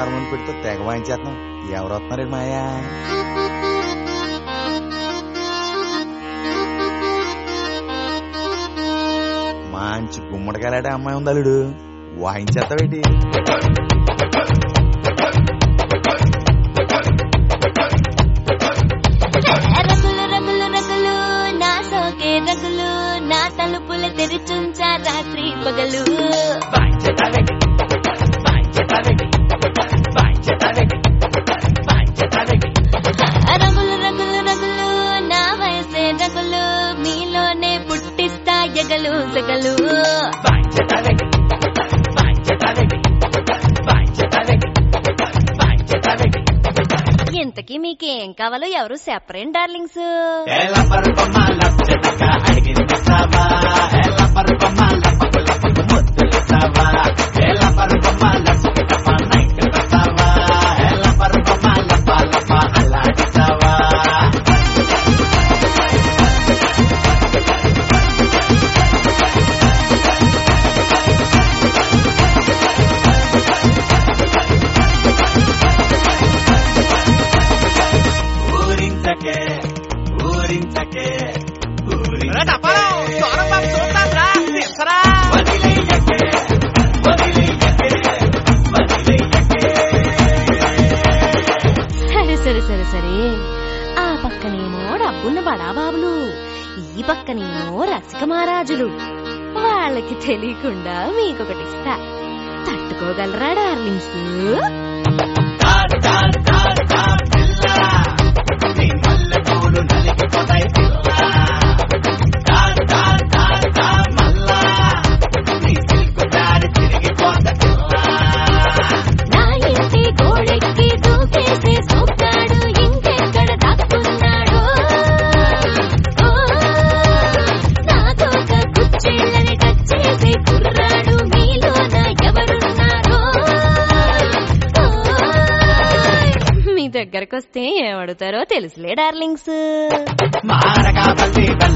Hormone పెడితే తెగ వాయించేస్తున్నాం. ఎవరు వస్తున్నారండి మాయా? మంచి గుమ్మడికాయలాడే అమ్మాయి ఉంది అల్లుడు, వాయించేస్తావేటి? రగులు రగులు రగులు నా సోకే రగులు, నా తలుపుల తెరిచుంచా రాత్రి పగలు. రగులు రగులు రగులు నా వయసే రగులు, మీలోనే పుట్టిస్తా ఎగలు సగలు. ఇంతకీ మీకేం కావాలో ఎవరు సెపరేట్ డార్లింగ్స్? సరే సరే సరే, ఆ పక్కనేమో డబ్బున్న బడాబాబులు, ఈ పక్కనేమో రసిక మహారాజులు. వాళ్ళకి తెలియకుండా మీకొకటిస్తా, తట్టుకోగలరా డార్లింగ్స్? దగ్గరకొస్తే ఏమడుతారో తెలుసులే డార్లింగ్స్.